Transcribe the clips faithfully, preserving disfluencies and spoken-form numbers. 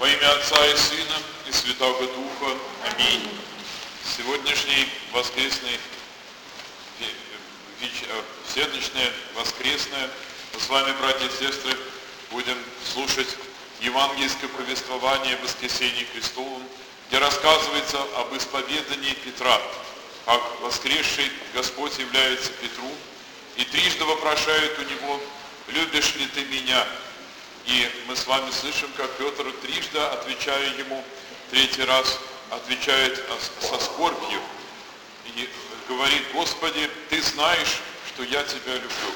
Во имя Отца и Сына и Святого Духа. Аминь. Сегодняшний воскресный, всеночное, воскресное, мы с вами, братья и сестры, будем слушать евангельское повествование о воскресении Христовом, где рассказывается об исповедании Петра, как воскресший Господь является Петру и трижды вопрошает у него: «Любишь ли ты меня?» И мы с вами слышим, как Петр трижды, отвечая ему, третий раз отвечает со скорбью и говорит: «Господи, ты знаешь, что я тебя люблю».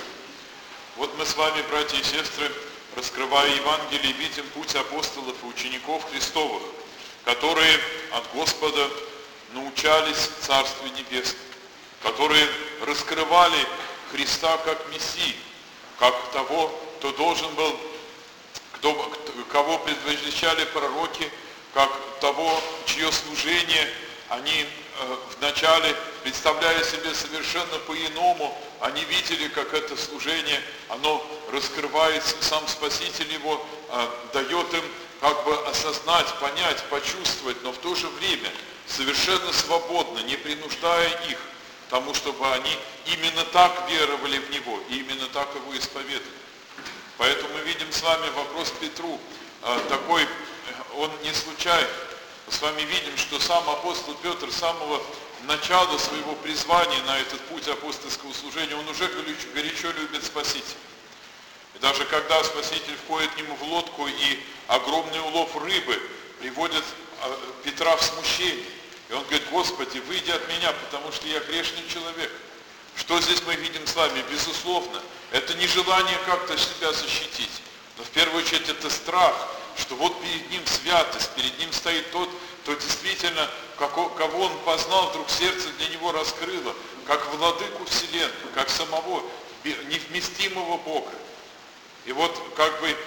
Вот мы с вами, братья и сестры, раскрывая Евангелие, видим путь апостолов и учеников Христовых, которые от Господа научались Царству Небесному, которые раскрывали Христа как Мессию, как того, кто должен был, кто, кого предвозвещали пророки, как того, чье служение они э, вначале, представляя себе совершенно по-иному, они видели, как это служение, оно раскрывается, сам Спаситель его э, дает им как бы осознать, понять, почувствовать, но в то же время совершенно свободно, не принуждая их к тому, чтобы они именно так веровали в Него и именно так Его исповедовали. Поэтому мы видим с вами вопрос Петру, э, такой, он не случайный. Мы с вами видим, что сам апостол Петр с самого начала своего призвания на этот путь апостольского служения, он уже горячо, горячо любит Спасителя. И даже когда Спаситель входит к нему в лодку и огромный улов рыбы приводит э, Петра в смущение. И он говорит: «Господи, выйди от меня, потому что я грешный человек». Что здесь мы видим с вами? Безусловно, это не желание как-то себя защитить, но в первую очередь это страх, что вот перед ним святость, перед ним стоит тот, кто действительно, кого он познал, вдруг сердце для него раскрыло, как владыку вселенной, как самого невместимого Бога. И вот как бы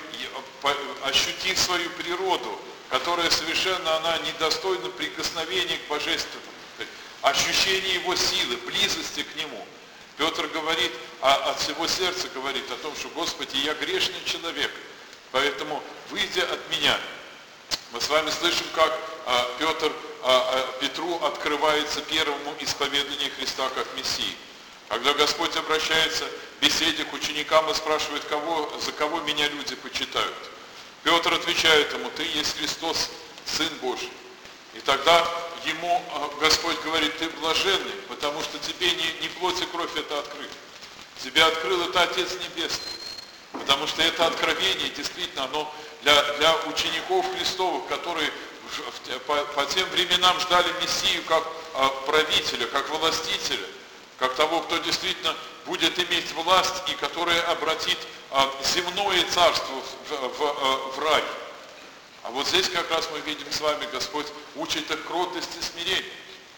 ощутив свою природу, которая совершенно она недостойна прикосновения к божественному, ощущение его силы, близости к нему, Петр говорит, а от всего сердца говорит о том, что: «Господи, я грешный человек, поэтому выйди от меня». Мы с вами слышим, как а, Петр, а, а, Петру открывается первому исповедание Христа как Мессии. Когда Господь обращается в беседе к ученикам и спрашивает: кого, за кого меня люди почитают? Петр отвечает ему: «Ты есть Христос, Сын Божий». И тогда ему Господь говорит: «Ты блаженный, потому что тебе не, не плоть и кровь это открыли. Тебя открыл это Отец Небесный». Потому что это откровение, действительно, оно для, для учеников Христовых, которые по, по тем временам ждали Мессию как правителя, как властителя, как того, кто действительно будет иметь власть и который обратит земное царство в, в, в рай. А вот здесь как раз мы видим с вами, Господь учит их кротости и смирению.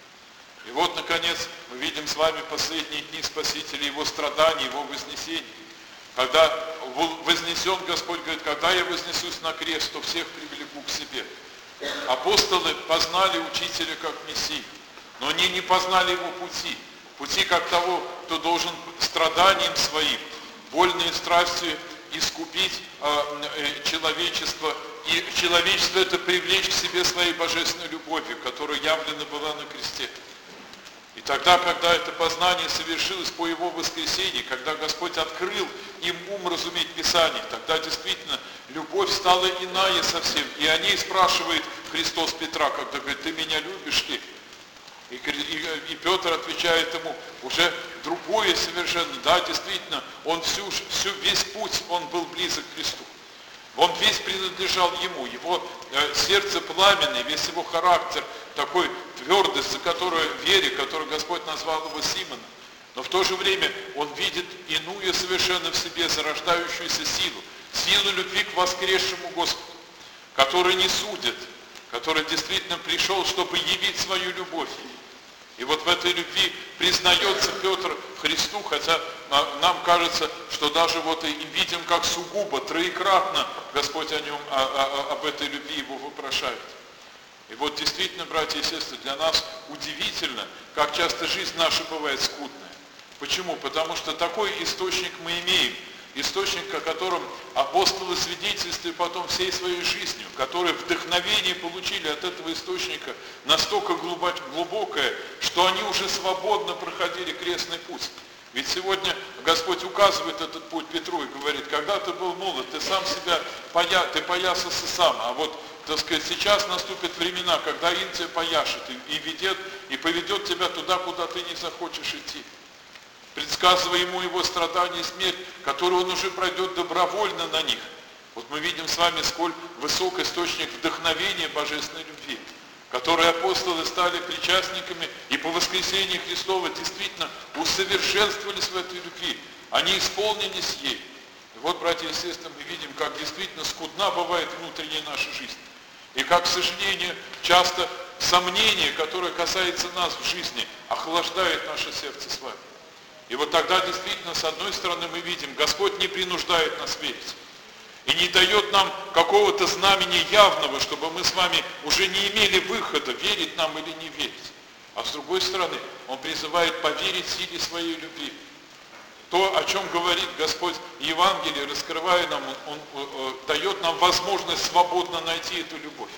И вот, наконец, мы видим с вами последние дни Спасителя, Его страданий, Его вознесения. Когда вознесен, Господь говорит: «Когда я вознесусь на крест, то всех привлеку к себе». Апостолы познали Учителя как Мессию, но они не познали Его пути. Пути как того, кто должен страданием своим, больные страсти искупить э, человечество. И человечество это привлечь к себе своей божественной любовью, которая явлена была на кресте. И тогда, когда это познание совершилось по Его воскресении, когда Господь открыл им ум разуметь Писание, тогда действительно любовь стала иная совсем. И о ней спрашивает Христос Петра, когда говорит: «Ты меня любишь ли?» И, и, и Петр отвечает ему уже другое совершенно. Да, действительно, он всю, всю, весь путь он был близок к Христу. Он весь принадлежал Ему, его э, сердце пламенное, весь его характер, такой твердость, за которую, вере, которую Господь назвал его Симоном. Но в то же время он видит иную совершенно в себе зарождающуюся силу, силу любви к воскресшему Господу, который не судит, который действительно пришел, чтобы явить свою любовь. И вот в этой любви признается Петр в Христу, хотя нам кажется, что даже вот и видим, как сугубо, троекратно Господь о нем, о, о, об этой любви его вопрошает. И вот действительно, братья и сестры, для нас удивительно, как часто жизнь наша бывает скудная. Почему? Потому что такой источник мы имеем источник, о котором апостолы свидетельствовали потом всей своей жизнью, которые вдохновение получили от этого источника настолько глубокое, что они уже свободно проходили крестный путь. Ведь сегодня Господь указывает этот путь Петру и говорит, когда ты был молод, ты сам себя, поя... ты поясался сам, а вот, так сказать, сейчас наступят времена, когда Ин тебя пояшет и, и, ведет, и поведет тебя туда, куда ты не захочешь идти. Предсказывая ему его страдания и смерть, которую он уже пройдет добровольно на них. Вот мы видим с вами, сколь высок источник вдохновения божественной любви, которые апостолы стали причастниками и по воскресении Христова действительно усовершенствовались в этой любви. Они исполнились ей. И вот, братья и сестры, мы видим, как действительно скудна бывает внутренняя наша жизнь. И как, к сожалению, часто сомнение, которое касается нас в жизни, охлаждает наше сердце с вами. И вот тогда действительно, с одной стороны, мы видим, Господь не принуждает нас верить. И не дает нам какого-то знамения явного, чтобы мы с вами уже не имели выхода, верить нам или не верить. А с другой стороны, Он призывает поверить силе своей любви. То, о чем говорит Господь в Евангелии, раскрывая нам, Он, он, он дает нам возможность свободно найти эту любовь.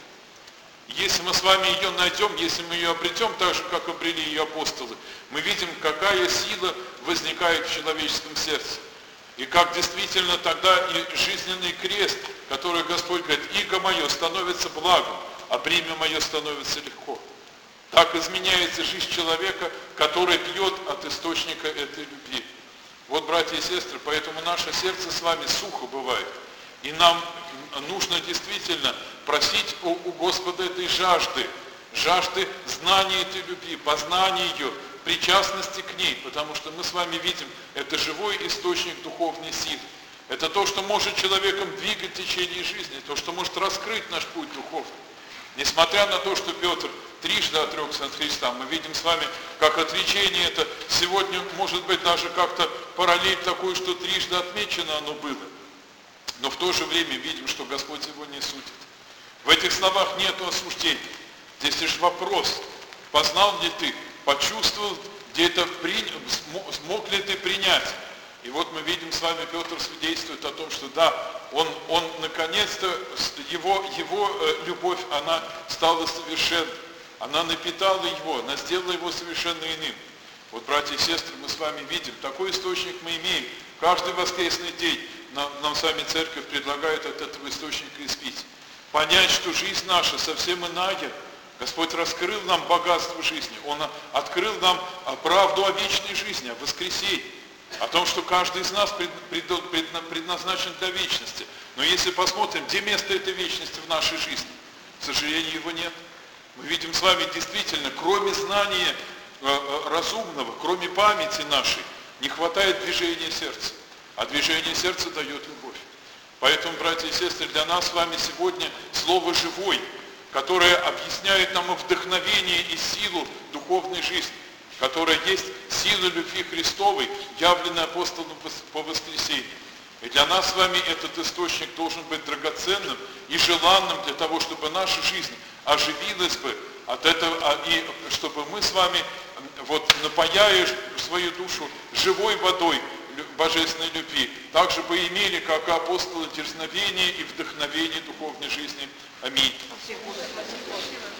Если мы с вами ее найдем, если мы ее обретем так же, как обрели ее апостолы, мы видим, какая сила возникает в человеческом сердце. И как действительно тогда и жизненный крест, который Господь говорит, иго мое становится благом, а бремя мое становится легко. Так изменяется жизнь человека, который пьет от источника этой любви. Вот, братья и сестры, поэтому наше сердце с вами сухо бывает. И нам нужно действительно просить у, у Господа этой жажды, жажды знания этой любви, познания ее, причастности к ней, потому что мы с вами видим, это живой источник духовной силы. Это то, что может человеком двигать течение жизни, то, что может раскрыть наш путь духовный. Несмотря на то, что Петр трижды отрекся от Христа, мы видим с вами, как отречение это сегодня, может быть, даже как-то параллель такой, что трижды отмечено оно было. Но в то же время видим, что Господь его не судит. В этих словах нет осуждения. Здесь лишь вопрос, познал ли ты, почувствовал, где-то при... смог ли ты принять. И вот мы видим с вами, Петр свидетельствует о том, что да, он, он наконец-то, его, его любовь, она стала совершенной. Она напитала его, она сделала его совершенно иным. Вот, братья и сестры, мы с вами видим, такой источник мы имеем. Каждый воскресный день нам, нам с вами церковь предлагает от этого источника испить. Понять, что жизнь наша совсем иная. Господь раскрыл нам богатство жизни. Он открыл нам правду о вечной жизни, о воскресении. О том, что каждый из нас предназначен для вечности. Но если посмотрим, где место этой вечности в нашей жизни, к сожалению, его нет. Мы видим с вами действительно, кроме знания разумного, кроме памяти нашей, не хватает движения сердца. А движение сердца дает любовь. Поэтому, братья и сестры, для нас с вами сегодня слово «живой», которое объясняет нам и вдохновение, и силу духовной жизни, которая есть сила любви Христовой, явленная апостолом по воскресению. И для нас с вами этот источник должен быть драгоценным и желанным для того, чтобы наша жизнь оживилась бы от этого, и чтобы мы с вами, вот, напаяя свою душу живой водой божественной любви, также бы имели, как и апостолы, дерзновение и вдохновение духовной жизни. Аминь.